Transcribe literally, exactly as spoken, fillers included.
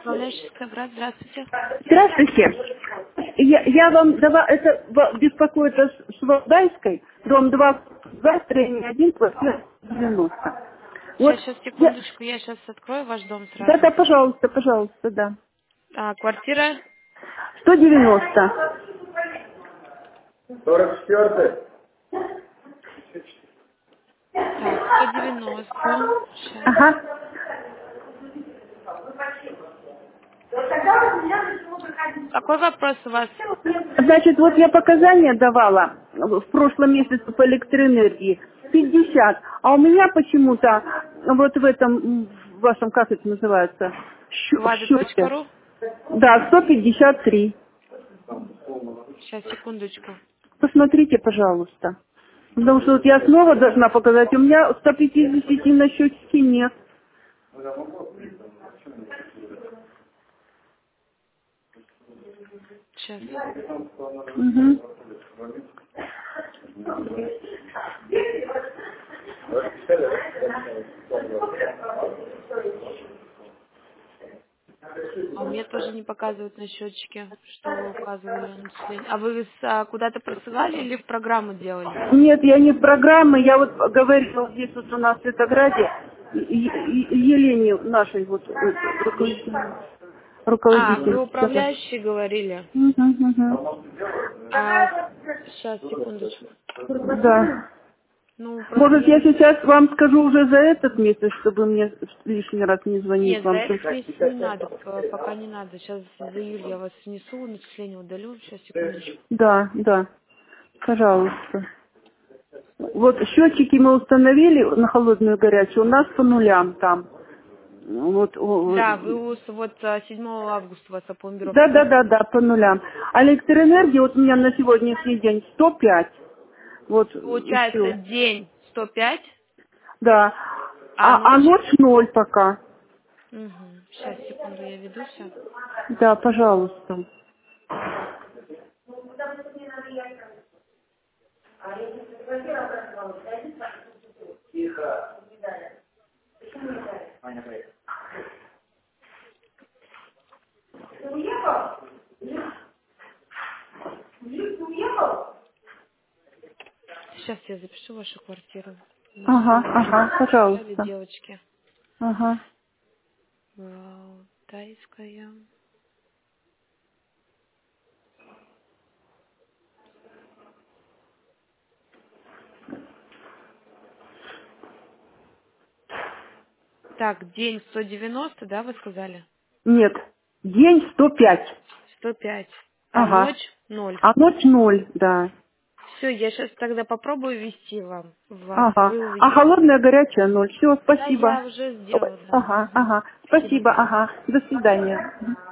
Управляющий Скобрат, здравствуйте. Здравствуйте. Я, я вам дала, это в- беспокоит с Валдайской, дом два, два, строение один, квартира девяносто. Вот, Сейчас, сейчас, я, секундочку, я сейчас открою ваш дом да, сразу. да, пожалуйста, пожалуйста, да. А, квартира? сто девяносто. сорок четыре. Так, сто девяносто. Сейчас. Ага. Какой вопрос у вас? Значит, вот я показания давала в прошлом месяце по электроэнергии. пятьдесят. А у меня почему-то вот в этом, м, в вашем, как это называется, щу- в счете. Вада.ру? Да, сто пятьдесят три. Сейчас, секундочку. Посмотрите, пожалуйста. Потому что вот я снова должна показать. У меня сто пятьдесят на счете нет. Сейчас. Мгм. А у меня тоже не показывают на счетчике, что вы указывали начисление. А вы с- а, куда-то присылали или в программу делали? Нет, я не в программы. Я вот говорила здесь вот у нас в Светограде Е- Е- Елене нашей вот э, руководитель- А, вы руководительнице. управляющий говорили. Мгм, мгм. А, сейчас, секундочку. Да. Ну, просто Может, я я не... сейчас вам скажу уже за этот месяц, чтобы мне лишний раз не звонить Нет, за вам. этот месяц не надо, п- пока не надо. Сейчас за июль я вас внесу, начисление удалю. Сейчас, секундочку. Да, да. Пожалуйста. Вот счетчики мы установили на холодную и горячую, у нас по нулям там. Вот, о, Да, вы у с- вот а, седьмого августа у вас да, опломбировка, да, да? да, да, по нулям. А электроэнергия вот у меня на сегодняшний день сто пять. Вот Получается еще. день сто пять, Да. а А, а ночь... ночь ноль пока. Угу. Сейчас, секунду, я веду все. Да, пожалуйста. Сейчас я запишу вашу квартиру. Ага, Мужские ага, начисляли пожалуйста. девочки. Ага. Валтайская. Так, день сто девяносто, да, вы сказали? Нет, день сто пять. сто пять. А Ага. ночь ноль. А ночь ноль, да. Все, я сейчас тогда попробую ввести вам в вас. Ага. Вы А увидите. холодная горячая ноль. Все, Да, я спасибо. уже сделала, да. Ага, Мгм. ага. Спасибо, Спасибо, до свидания. ага. До свидания.